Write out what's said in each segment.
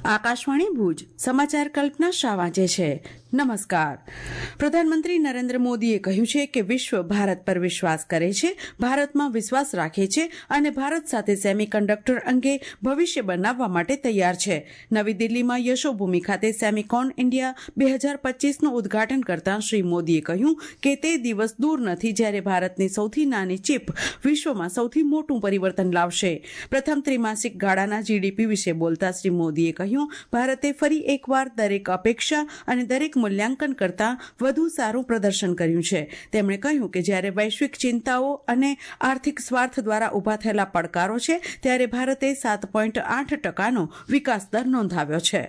આકાશવાણી ભુજ સમાચાર કલ્પના શાહ વાંચે છે. નમસ્કાર. પ્રધાનમંત્રી નરેન્દ્ર મોદીએ કહ્યું છે કે વિશ્વ ભારત પર વિશ્વાસ કરે છે, ભારતમાં વિશ્વાસ રાખે છે અને ભારત સાથે સેમિકન્ડક્ટર અંગે ભવિષ્ય બનાવવા માટે તૈયાર છે. નવી દિલ્હીમાં યશોભૂમિ ખાતે સેમિકોન ઇન્ડિયા 2025નું ઉદઘાટન કરતા શ્રી મોદીએ કહ્યું કે તે દિવસ દૂર નથી જ્યારે ભારતની સૌથી નાની ચીપ વિશ્વમાં સૌથી મોટું પરિવર્તન લાવશે. પ્રથમ ત્રિમાસિક ગાળાના જીડીપી વિશે બોલતા શ્રી મોદીએ કહ્યું, ભારતે ફરી એકવાર દરેક અપેક્ષા અને દરેક મૂલ્યાંકન કરતા વધુ સારું પ્રદર્શન કર્યું છે. તેમણે કહ્યું કે જ્યારે વૈશ્વિક ચિંતાઓ અને આર્થિક સ્વાર્થ દ્વારા ઉભા થયેલા પડકારો છે, ત્યારે ભારતે 7.8% વિકાસ દર નોંધાવ્યો છે.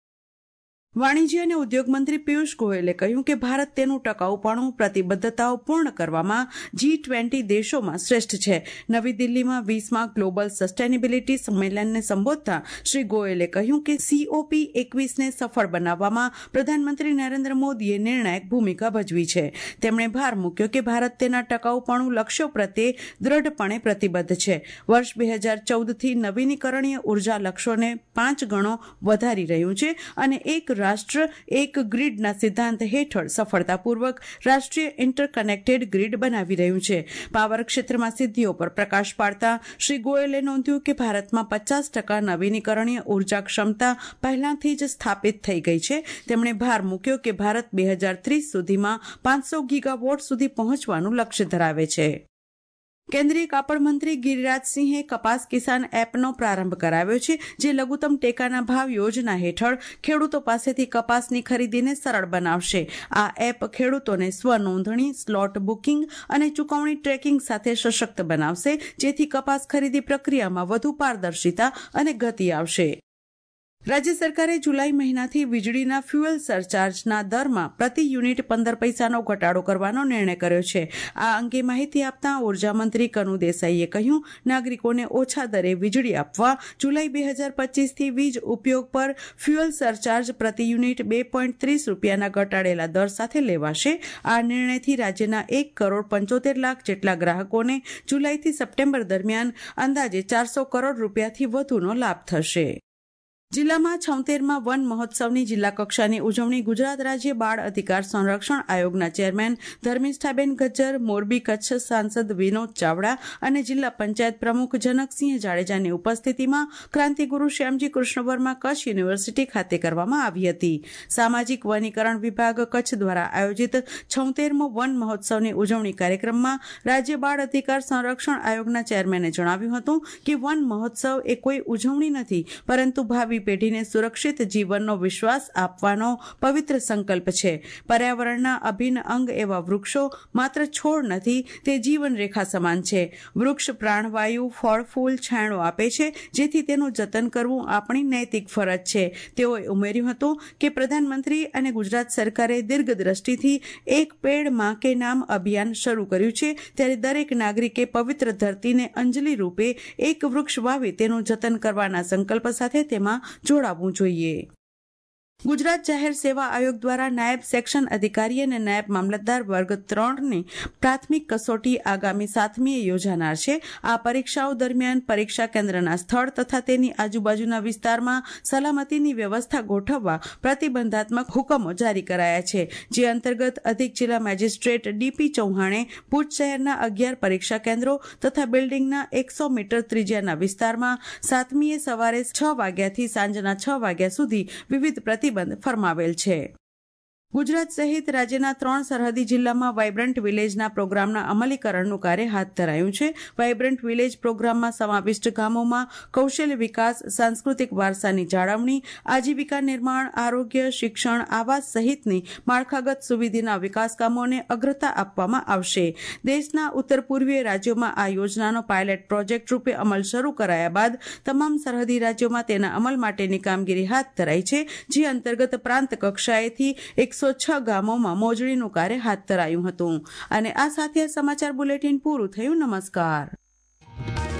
વાણિજ્ય અને ઉદ્યોગ મંત્રી પિયુષ ગોયલે કહ્યું કે ભારત તેનું ટકાઉપણું પ્રતિબદ્ધતાઓ પૂર્ણ કરવામાં G20 દેશોમાં શ્રેષ્ઠ છે. નવી દિલ્હીમાં 20મા ગ્લોબલ સસ્ટેનેબિલિટી સંમેલનને સંબોધતા શ્રી ગોયલે કહ્યું કે COP21ને સફળ બનાવવામાં પ્રધાનમંત્રી નરેન્દ્ર મોદીએ નિર્ણાયક ભૂમિકા ભજવી છે. તેમણે ભાર મૂક્યો કે ભારત તેના ટકાઉપણું લક્ષ્યો પ્રત્યે દ્રઢપણે પ્રતિબદ્ધ છે. વર્ષ 2014થી નવીનીકરણીય ઉર્જા લક્ષ્યોને 5 ગણો વધારી રહ્યું છે અને એક રાષ્ટ્ર એક ગ્રીડના સિદ્ધાંત હેઠળ સફળતાપૂર્વક રાષ્ટ્રીય ઇન્ટરકનેક્ટેડ ગ્રીડ બનાવી રહ્યું છે. પાવર ક્ષેત્રમાં સિદ્ધિઓ પર પ્રકાશ પાડતા શ્રી ગોયલે નોંધ્યું કે ભારતમાં 50% નવીનીકરણીય ઉર્જા ક્ષમતા પહેલાથી જ સ્થાપિત થઈ ગઈ છે. તેમણે ભાર મૂક્યો કે ભારત 2030 સુધીમાં 500 ગીગાવોટ સુધી પહોંચવાનું લક્ષ્ય ધરાવે છે. કેન્દ્રીય કાપડ મંત્રી ગિરિરાજસિંહે કપાસ કિસાન એપનો પ્રારંભ કરાવ્યો છે, જે લઘુત્તમ ટેકાના ભાવ યોજના હેઠળ ખેડૂતો પાસેથી કપાસની ખરીદીને સરળ બનાવશે. આ એપ ખેડૂતોને સ્વનોંધણી, સ્લોટ બુકિંગ અને ચૂકવણી ટ્રેકિંગ સાથે સશક્ત બનાવશે, જેથી કપાસ ખરીદી પ્રક્રિયામાં વધુ પારદર્શિતા અને ગતિ આવશે. રાજ્ય સરકારે જુલાઈ મહિનાથી વીજળીના ફ્યુઅલ સરચાર્જના દરમાં પ્રતિ યુનિટ 15 પૈસાનો ઘટાડો કરવાનો નિર્ણય કર્યો છે. આ અંગે માહિતી આપતા ઉર્જા મંત્રી કનુ દેસાઈએ કહ્યું, નાગરિકોને ઓછા દરે વીજળી આપવા જુલાઈ 2025થી વીજ ઉપયોગ પર ફ્યુઅલ સરચાર્જ પ્રતિ યુનિટ 2.30 રૂપિયાના ઘટાડેલા દર સાથે લેવાશે. આ નિર્ણયથી રાજ્યના 1,75,00,000 જેટલા ગ્રાહકોને જુલાઈથી સપ્ટેમ્બર દરમિયાન અંદાજે 400 કરોડ રૂપિયાથી વધુનો લાભ થશે. જિલ્લામાં 76મા વન મહોત્સવની જિલ્લા કક્ષાની ઉજવણી ગુજરાત રાજ્ય બાળ અધિકાર સંરક્ષણ આયોગના ચેરમેન ધર્મિષ્ઠાબેન ગજ્જર, મોરબી કચ્છ સાંસદ વિનોદ ચાવડા અને જિલ્લા પંચાયત પ્રમુખ જનકસિંહ જાડેજાની ઉપસ્થિતિમાં ક્રાંતિગુરુ શ્યામજી કૃષ્ણ વર્મા કચ્છ યુનિવર્સિટી ખાતે કરવામાં આવી હતી. સામાજિક વનીકરણ વિભાગ કચ્છ દ્વારા આયોજિત 76મો વન મહોત્સવની ઉજવણી કાર્યક્રમમાં રાજ્ય બાળ અધિકાર સંરક્ષણ આયોગના ચેરમેને જણાવ્યું હતું કે વન મહોત્સવ એ કોઈ ઉજવણી નથી, પરંતુ ભાવિ પેઢીને સુરક્ષિત જીવનનો વિશ્વાસ આપવાનો પવિત્ર સંકલ્પ છે. પર્યાવરણના અભિન્ન અંગ એવા વૃક્ષો માત્ર છોડ નથી, તે જીવન રેખા સમાન છે. વૃક્ષ પ્રાણવાયુ, ફળ, ફૂલ, છાંયડો આપે છે, જેથી તેનું જતન કરવું આપણી નૈતિક ફરજ છે. તેઓએ ઉમેર્યું હતું કે પ્રધાનમંત્રી અને ગુજરાત સરકારે દીર્ઘદ્રષ્ટિથી એક પેડ માં કે નામ અભિયાન શરૂ કર્યું છે, ત્યારે દરેક નાગરિકે પવિત્ર ધરતીને અંજલિ રૂપે એક વૃક્ષ વાવી તેનું જતન કરવાના સંકલ્પ સાથે તેમાં જોડાવવું જોઈએ. ગુજરાત જાહેર સેવા આયોગ દ્વારા નાયબ સેક્શન અધિકારી અને નાયબ મામલતદાર વર્ગ 3ની પ્રાથમિક કસોટી આગામી 7મીએ યોજાનાર છે. આ પરીક્ષાઓ દરમિયાન પરીક્ષા કેન્દ્રના સ્થળ તથા તેની આજુબાજુના વિસ્તારમાં સલામતીની વ્યવસ્થા ગોઠવવા પ્રતિબંધાત્મક હુકમો જારી કરાયા છે, જે અંતર્ગત અધિક જિલ્લા મેજિસ્ટ્રેટ ડીપી ચૌહાણે ભુજ શહેરના 11 પરીક્ષા કેન્દ્રો તથા બિલ્ડિંગના 100 મીટર ત્રિજ્યાના વિસ્તારમાં 7મીએ સવારે 6 વાગ્યાથી સાંજના 6 વાગ્યા સુધી વિવિધ પ્રતિબંધ ફરમાવેલ છે. ગુજરાત સહિત રાજ્યના 3 સરહદી જિલ્લામાં વાયબ્રન્ટ વિલેજના પ્રોગ્રામના અમલીકરણનું કાર્ય હાથ ધરાયું છે. વાયબ્રન્ટ વિલેજ પ્રોગ્રામમાં સમાવિષ્ટ ગામોમાં કૌશલ્ય વિકાસ, સાંસ્કૃતિક વારસાની જાળવણી, આજીવિકા નિર્માણ, આરોગ્ય, શિક્ષણ, આવાસ સહિતની માળખાગત સુવિધાના વિકાસ કામોને અગ્રતા આપવામાં આવશે. દેશના ઉત્તર પૂર્વીય રાજ્યોમાં આ યોજનાનો પાયલટ પ્રોજેક્ટ રૂપે અમલ શરૂ કરાયા બાદ તમામ સરહદી રાજ્યોમાં તેના અમલ માટેની કામગીરી હાથ ધરાઈ છે, જે અંતર્ગત પ્રાંત કક્ષાએથી 106 ગામોમાં મોજણીનું કાર્ય હાથ ધરાયું હતું. અને આ સાથે સમાચાર બુલેટિન પૂરું થયું. નમસ્કાર.